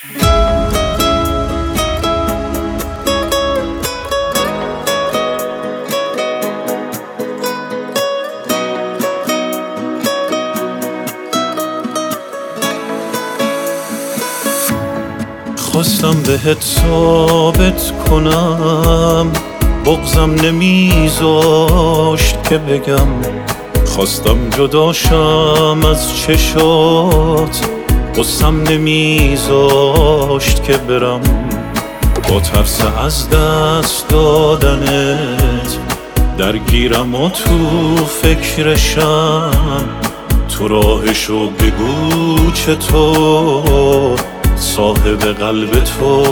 خواستم بهت ثابت کنم، بغضم نمیذاشت که بگم. خواستم جداشم از چشات، غصم نمیذاشت که برم. با ترس از دست دادنت درگیرم و تو فکرشم. تو راهشو بگو چطور صاحب قلب تو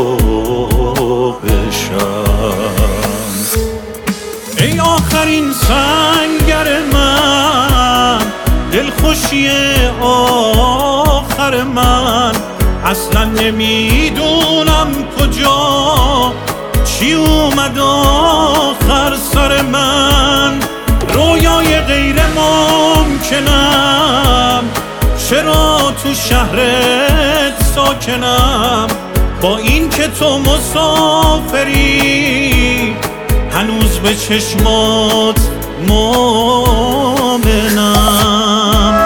بشم. ای آخرین سنگر من، دلخوشی آخر من. اصلا نمیدونم کجا چی اومد آخر سر من. رویای غیر ممکنم، چرا تو شهرت ساکنم. با این که تو مسافری، هنوز به چشمات مومنم.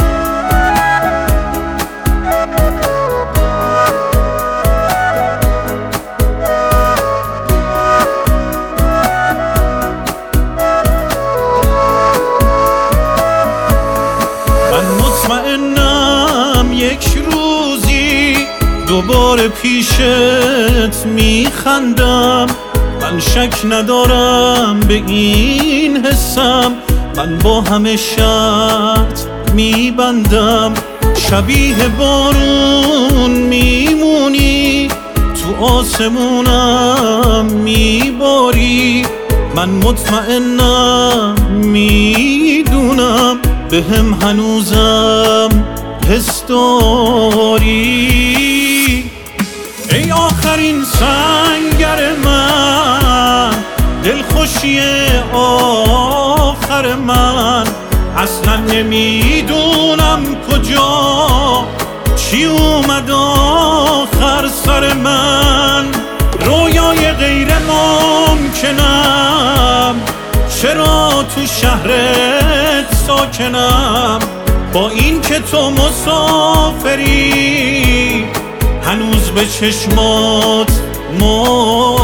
من مطمئنم یک روزی دوباره پیشت میخندم. من شک ندارم به این حسم، من با همه شرط میبندم. شبیه بارون میمونی، تو آسمونم میباری. من مطمئنم میدونم بهم هنوزم حس داری. ای آخرین سنگر من، دلخوشی آخر من. اصلا نمیدونم کجا چی اومد آخر سر من. رویای غیر ممکنم، چرا تو شهرت ساکنم. با این که تو مسافری، هنوز به چشمات